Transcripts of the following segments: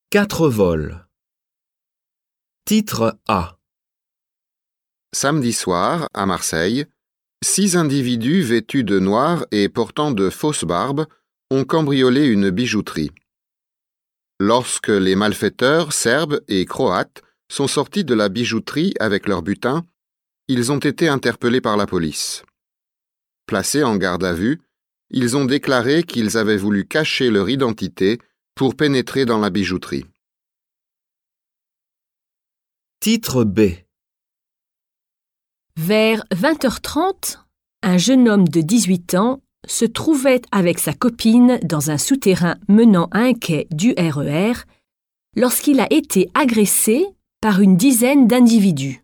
4 vols. Titre A. Samedi soir, à Marseille, 6 individus vêtus de noir et portant de fausses barbes ont cambriolé une bijouterie. Lorsque les malfaiteurs serbes et croates sont sortis de la bijouterie avec leur butin, ils ont été interpellés par la police. Placés en garde à vue, ils ont déclaré qu'ils avaient voulu cacher leur identité pour pénétrer dans la bijouterie. Titre B. Vers 20h30, un jeune homme de 18 ans se trouvait avec sa copine dans un souterrain menant à un quai du RER lorsqu'il a été agressé par une dizaine d'individus.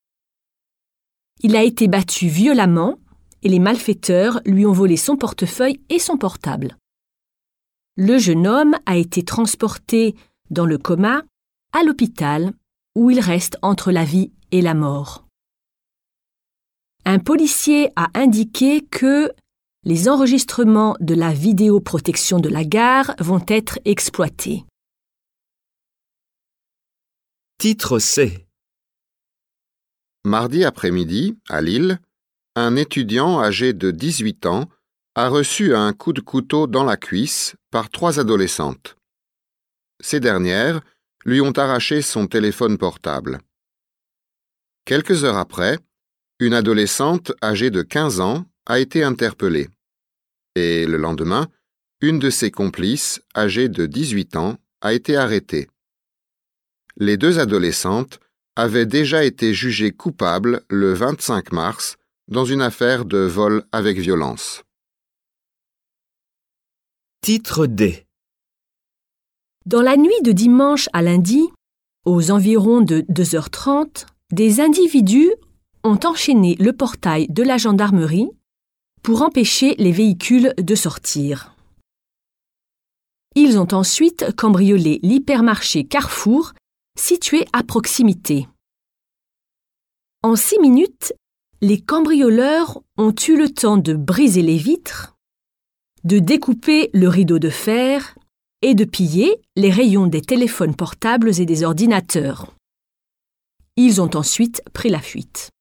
Il a été battu violemment et les malfaiteurs lui ont volé son portefeuille et son portable. Le jeune homme a été transporté dans le coma à l'hôpital où il reste entre la vie et la mort. Un policier a indiqué que les enregistrements de la vidéoprotection de la gare vont être exploités. Titre C. Mardi après-midi, à Lille, un étudiant âgé de 18 ans a reçu un coup de couteau dans la cuisse par 3 adolescentes. Ces dernières lui ont arraché son téléphone portable. Quelques heures après, une adolescente âgée de 15 ans a été interpellée. Et le lendemain, une de ses complices, âgée de 18 ans, a été arrêtée. Les 2 adolescentes avaient déjà été jugées coupables le 25 mars dans une affaire de vol avec violence. Titre D. Dans la nuit de dimanche à lundi, aux environs de 2h30, des individus ont enchaîné le portail de la gendarmerie pour empêcher les véhicules de sortir. Ils ont ensuite cambriolé l'hypermarché Carrefour, situé à proximité. En 6 minutes, les cambrioleurs ont eu le temps de briser les vitres, de découper le rideau de fer et de piller les rayons des téléphones portables et des ordinateurs. Ils ont ensuite pris la fuite.